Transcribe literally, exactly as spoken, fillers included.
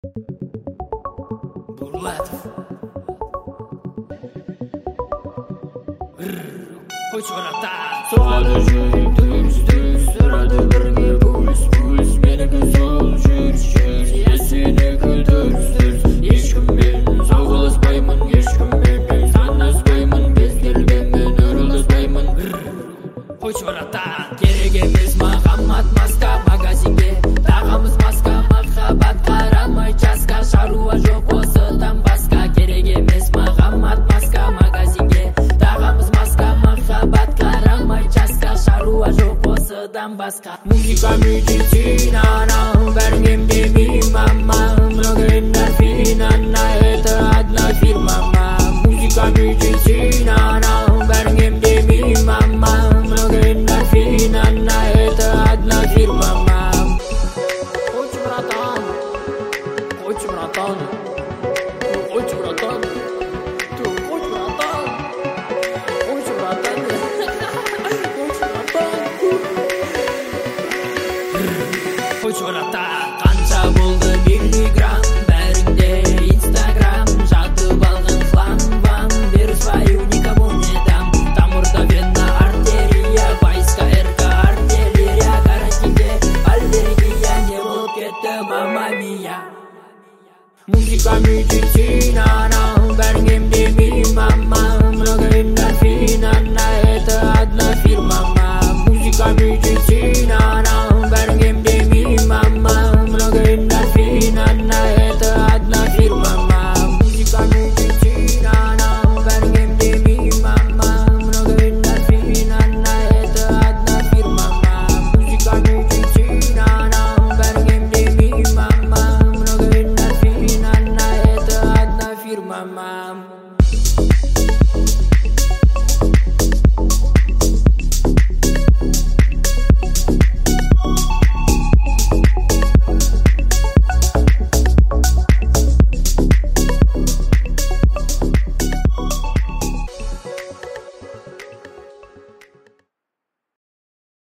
Бурлатов. Қойшы братан. Соғады жүрек дүрс-дүрс, ұрады бірге пульс-пульс. Менікі сол жүрс-жүрс, я сенікі дүрс-дүрс. Ешкіммен соғылыспаймын, ешкіммен санаспаймын. Безгелбенмен ұрылыспаймын. Қойшы братан. Керек емес маған маска магазинге тағамыз маска, махаббат қарамай жасқа. Шаруа жоқ осыдан басқа. Керек емес маған маска магазинге тағамыз маска, махаббат қарамай жасқа. Шаруа жоқ осыдан басқа. Музыка медицина, бәрін емдемей мама. Много эндорфина, это одна фирма. Музыка медицина, бәрін емдемей мама. Много эндорфина, это одна фирма. Қойшы братан, қойшы братан, қойшы братан, қойшы братан, қойшы братан, қойшы братан. Қойшы братан. Қанша болды миллиграмм бәріңде инстаграм. Жатып алған хлам-вам, беру свою никому не дам. Тамырда вена артерия, войска РК артиллерия. Карантинде аллергия не болып кетті, мама мия. Музыка медицина, бәрін емдемей